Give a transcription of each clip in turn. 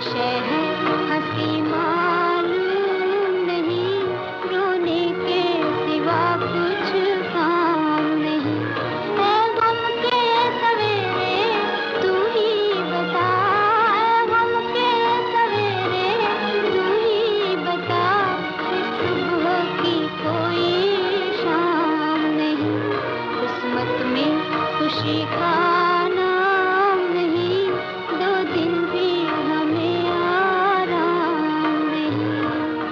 शय है हंसी मालूम नहीं, रोने के सिवा कुछ काम नहीं। है गम के सवेरे तू ही बता, है गम के सवेरे तू ही बता, इस सुबह की कोई शाम नहीं। किस्मत में खुशी का नाम नहीं, दो दिन भी हमें आराम नहीं।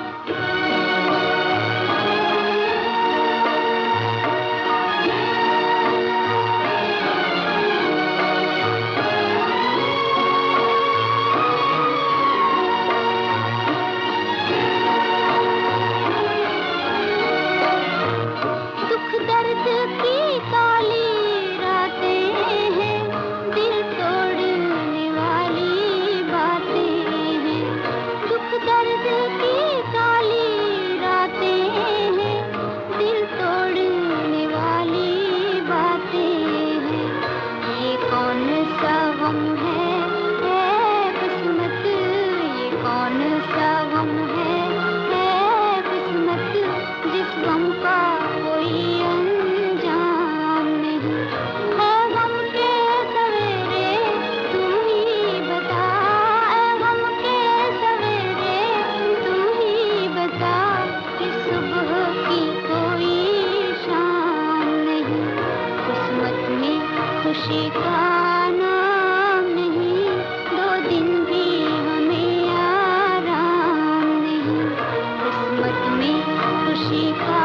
दुख दर्द की काली रातें हैं, दिल तोड़ने वाली बातें हैं। दुख दर्द की काली रातें हैं, दिल तोड़ने वाली बातें हैं। ये कौन सा गम है किस्मत, ये कौन सा गम है किस्मत, जिस गम का कोई अंजाम नहीं। है गम के सवेरे तू ही बता, है गम के सवेरे तू ही बता, कि सुबह की कोई शाम नहीं। किस्मत में खुशी का नाम नहीं, दो दिन भी हमें आराम नहीं। किस्मत में खुशी का